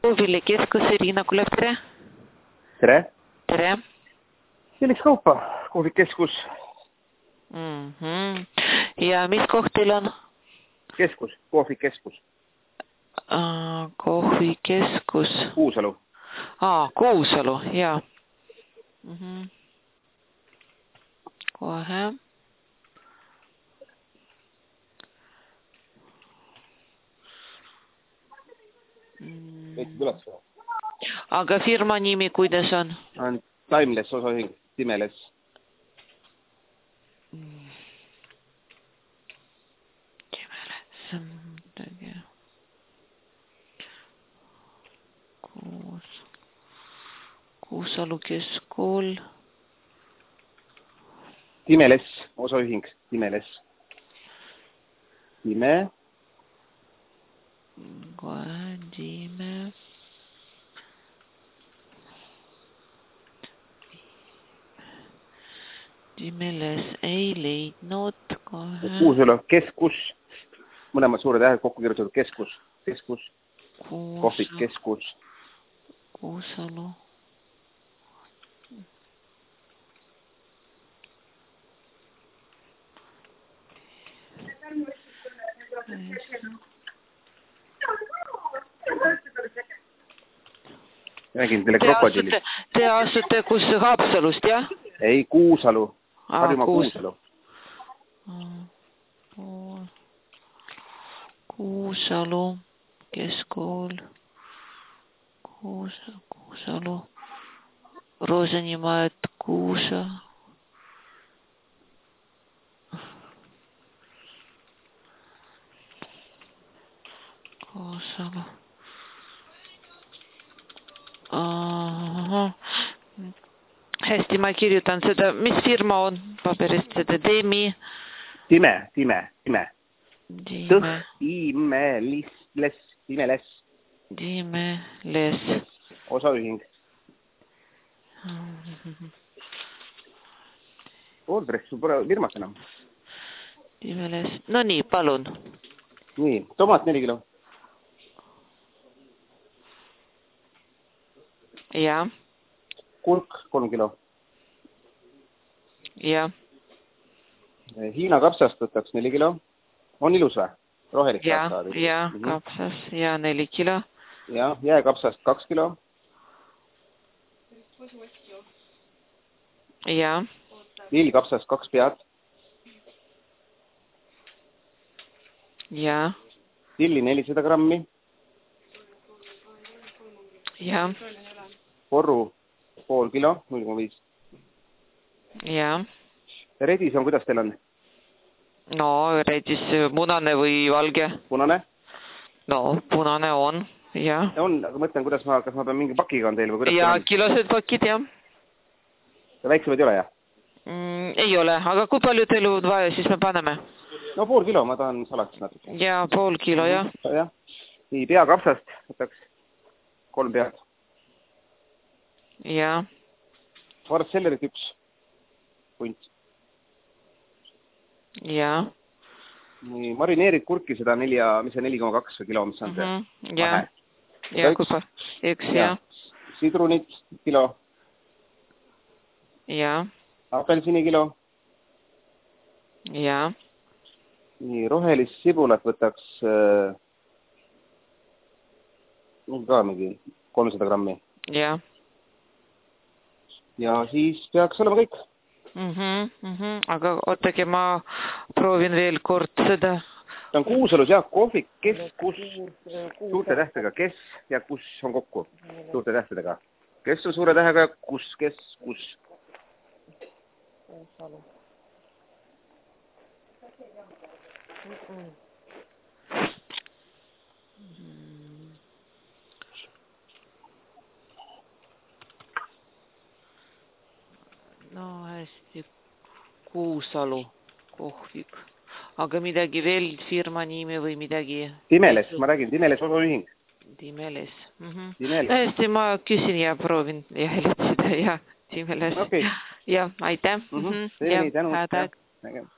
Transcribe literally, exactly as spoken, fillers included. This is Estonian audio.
Koovile keskus, Riina Kulev, tere. Tere. Tere. Selleks kaupa, kohvikeskus. Mm-hmm. Ja mis koht teil on? Keskus, kohvikeskus. Uh, kohvikeskus. Kuusalu. Aa, Kuusalu, jaa. Mm-hmm. Kohe. Mm. Aga firma nimi kuidas on? On Timeless osaühing, Timeless. Mm. Timeless. Kuus. Kuusalu keskkool. Timeless osaühing, Timeless. Time. Kohe, Time. Timeless ei leidnud kohe. Kuusalu keskus. Mõlemad suure tähed kokku kirjutatud keskus. Keskus. Kuus... Kohvik keskus. Kuusalu. Räägin teile krokodillist. Te asute kus Haapsalust, jah? Ei, Kuusalu. Harjumaa Kuusalu. Kuusalu, keskkool. Kuusa, Kuusalu. Roosenimaa, et Kuusa. Kuusalu. Aha. Hästi, ma kirjutan seda, mis firma on paberist, seda Demi? Time, Time, Time. Time. Timelis, les, Timeles. Timeles. Osaühing. Oldress, sul pole firmas enam. Timeles. No nii, palun. Nii, tomat neli kilo. Ja. Kurk kolm kilo. Ja. Hiina kapsast võtaks neli kilo. On ilus või? Rohelik ja, kapsad. Ja, mm-hmm. Kapsas ja neli kilo. Ja, jääkapsast kaks kilo. Ja. Lillkapsast kaks pead. Ja. Tilli nelisada grammi. Ja. Porru pool kilo, null koma viis. Ja. Redis on, kuidas teil on? No, redis munane või valge? Punane? No, punane on, ja. On, aga mõtlen, kuidas ma, kas ma pean mingi pakiga on teil või kuidas ja, teil on? Kilosed pakid, jah. Ja väiksemad ei ole, jah? Mm, ei ole, aga kui palju teil on vaja, siis me paneme? No pool kilo, ma tahan salatis natuke. Ja, pool kilo, jah. Ja. Nii, peakapsast võtaks kolm pead. Ja. Schwarzsellerit üks punt. Ja. Nii, marineerid kurki seda neli, mis on neli koma kaks kilo, mis on see? Mm-hmm. Ja. Ja, kui pa? Üks, ja. Sidrunit kilo. Ja. Apelsini kilo. Ja. Nii, rohelist sibulat võtaks äh, ka mingi kolmsada grammi. Ja. Ja siis peaks olema kõik. Mm-hmm, mm-hmm. Aga ootake, ma proovin veel kord seda. Ta on Kuusalus, jah, kohvik, kes, kus, suurte tähtedega, kes ja kus on kokku, suurte tähtedega. Kes on suure tähega, kus, kes, kus. Kuusalu. No hästi, Kuusalu kohvik. Aga midagi veel, firma nimi või midagi? Timeles, ma räägin, Timeles osaühing. Timeles. Mm-hmm. Timeles. Hästi, ma küsin ja proovin ja helitsida ja Timeles. Okay. Ja, aitäh. Mm-hmm. Mm-hmm. Ja, tänu.